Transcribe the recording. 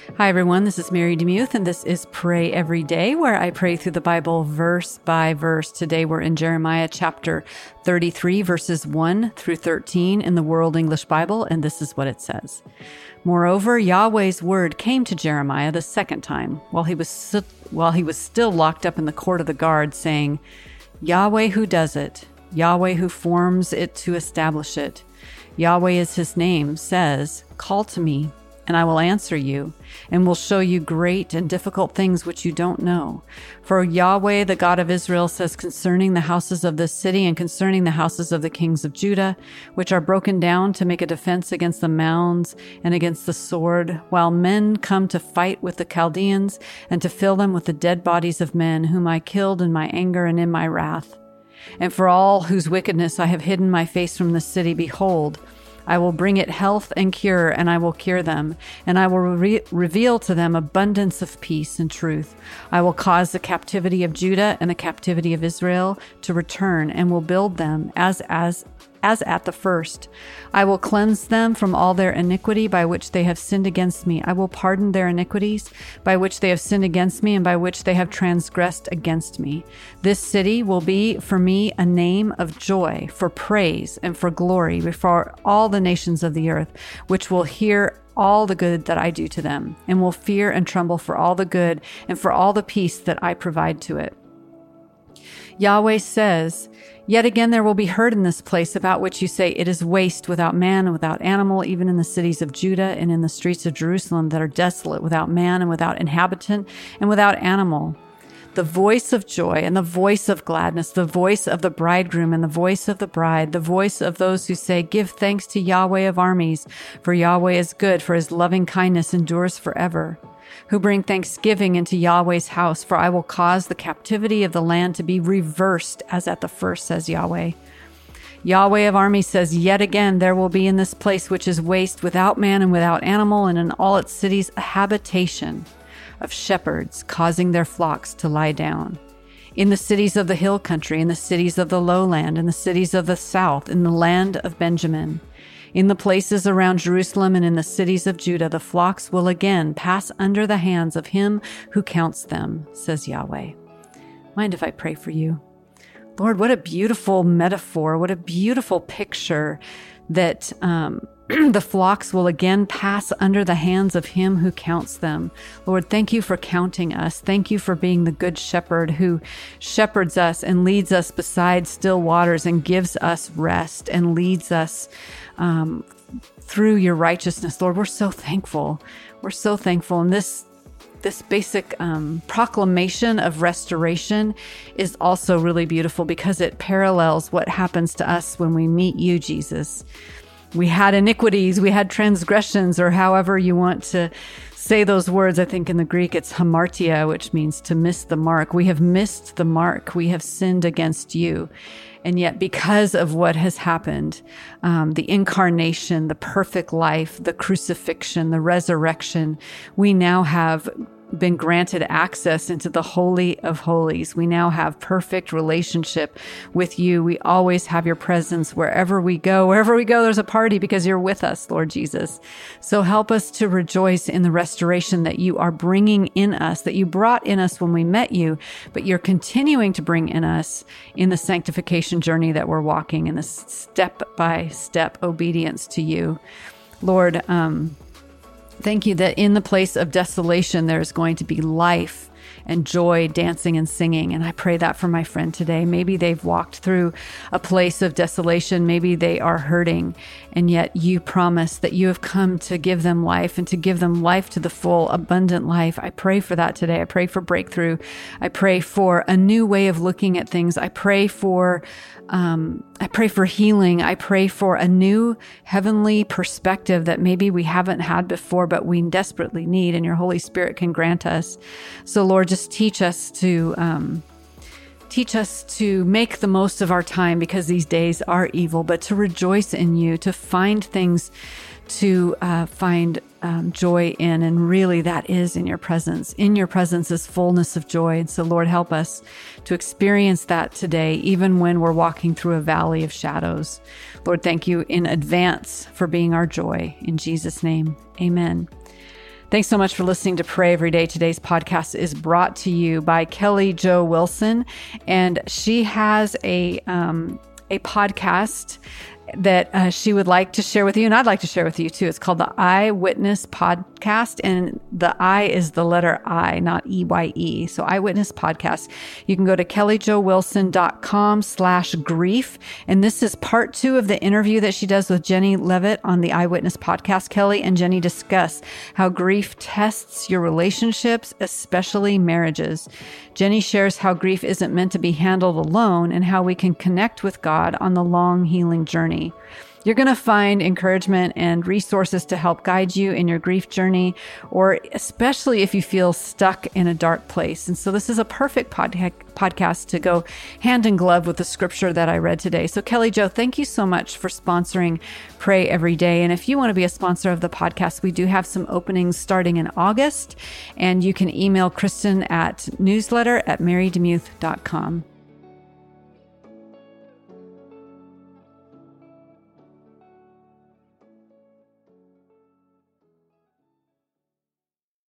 Hi, everyone. This is Mary DeMuth, and this is Pray Every Day, where I pray through the Bible verse by verse. Today, we're in Jeremiah chapter 33, verses 1 through 13 in the World English Bible, and this is what it says. Moreover, Yahweh's word came to Jeremiah the second time, while he was still locked up in the court of the guard, saying, Yahweh who does it, Yahweh who forms it to establish it, Yahweh is his name, says, Call to me, and I will answer you, and will show you great and difficult things which you don't know. For Yahweh, the God of Israel, says concerning the houses of this city and concerning the houses of the kings of Judah, which are broken down to make a defense against the mounds and against the sword, while men come to fight with the Chaldeans and to fill them with the dead bodies of men, whom I killed in my anger and in my wrath. And for all whose wickedness I have hidden my face from the city, behold, I will bring it health and cure, and I will cure them, and I will reveal to them abundance of peace and truth. I will cause the captivity of Judah and the captivity of Israel to return, and will build them as at the first. I will cleanse them from all their iniquity by which they have sinned against me. I will pardon their iniquities by which they have sinned against me and by which they have transgressed against me. This city will be for me a name of joy, for praise, and for glory before all the nations of the earth, which will hear all the good that I do to them, and will fear and tremble for all the good and for all the peace that I provide to it. Yahweh says, Yet again there will be heard in this place about which you say, It is waste without man and without animal, even in the cities of Judah and in the streets of Jerusalem that are desolate, without man and without inhabitant and without animal. The voice of joy and the voice of gladness, the voice of the bridegroom and the voice of the bride, the voice of those who say, Give thanks to Yahweh of armies, for Yahweh is good, for his loving kindness endures forever. Who bring thanksgiving into Yahweh's house, for I will cause the captivity of the land to be reversed as at the first, says Yahweh. Yahweh of armies says, Yet again there will be in this place which is waste, without man and without animal, and in all its cities a habitation of shepherds, causing their flocks to lie down. In the cities of the hill country, in the cities of the lowland, in the cities of the south, in the land of Benjamin, in the places around Jerusalem and in the cities of Judah, the flocks will again pass under the hands of him who counts them, says Yahweh. Mind if I pray for you? Lord, what a beautiful metaphor, what a beautiful picture that the flocks will again pass under the hands of him who counts them. Lord, thank you for counting us. Thank you for being the good shepherd who shepherds us and leads us beside still waters and gives us rest and leads us through your righteousness. Lord, we're so thankful. We're so thankful. And this basic proclamation of restoration is also really beautiful because it parallels what happens to us when we meet you, Jesus. We had iniquities, we had transgressions, or however you want to say those words. I think in the Greek it's hamartia, which means to miss the mark. We have missed the mark. We have sinned against you. And yet because of what has happened, the incarnation, the perfect life, the crucifixion, the resurrection, we now have been granted access into the Holy of Holies. We now have perfect relationship with you. We always have your presence wherever we go. Wherever we go, there's a party because you're with us, Lord Jesus. So help us to rejoice in the restoration that you are bringing in us, that you brought in us when we met you, but you're continuing to bring in us in the sanctification journey that we're walking in, the step-by-step obedience to you. Lord, thank you that in the place of desolation, there's going to be life and joy, dancing and singing. And I pray that for my friend today. Maybe they've walked through a place of desolation. Maybe they are hurting. And yet you promise that you have come to give them life and to give them life to the full, abundant life. I pray for that today. I pray for breakthrough. I pray for a new way of looking at things. I pray for healing. I pray for a new heavenly perspective that maybe we haven't had before, but we desperately need, and your Holy Spirit can grant us. So Lord, just teach us to make the most of our time, because these days are evil, but to rejoice in you, to find things to find joy in. And really that is in your presence. In your presence is fullness of joy. And so Lord, help us to experience that today, even when we're walking through a valley of shadows. Lord, thank you in advance for being our joy. In Jesus' name, amen. Thanks so much for listening to Pray Every Day. Today's podcast is brought to you by Kelly Jo Wilson, and she has a podcast that she would like to share with you, and I'd like to share with you too. It's called the Eyewitness Podcast, and the I is the letter I, not EYE. So Eyewitness Podcast. You can go to kellojowilson.com/grief. And this is part 2 of the interview that she does with Jenny Levitt on the Eyewitness Podcast. Kelly and Jenny discuss how grief tests your relationships, especially marriages. Jenny shares how grief isn't meant to be handled alone and how we can connect with God on the long healing journey. You're going to find encouragement and resources to help guide you in your grief journey, or especially if you feel stuck in a dark place. And so this is a perfect podcast to go hand in glove with the scripture that I read today. So Kelly Jo, thank you so much for sponsoring Pray Every Day. And if you want to be a sponsor of the podcast, we do have some openings starting in August, and you can email Kristen at newsletter@marydemuth.com.